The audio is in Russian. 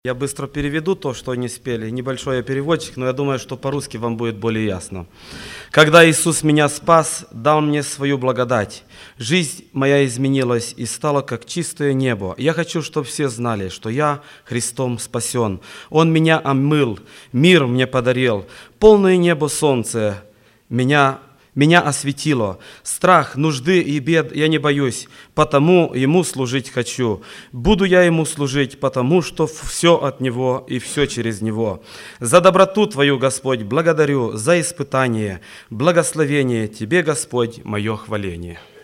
Я быстро переведу то, что они спели. Небольшой я переводчик, но я думаю, что по-русски вам будет более ясно. «Когда Иисус меня спас, дал мне свою благодать. Жизнь моя изменилась и стала как чистое небо. Я хочу, чтобы все знали, что я Христом спасен. Он меня омыл, мир мне подарил, полное небо солнце меня осветило. Страх, нужды и бед я не боюсь, потому Ему служить хочу. Буду я Ему служить, потому что все от Него и все через Него. За доброту Твою, Господь, благодарю, за испытание, благословение Тебе, Господь, мое хваление».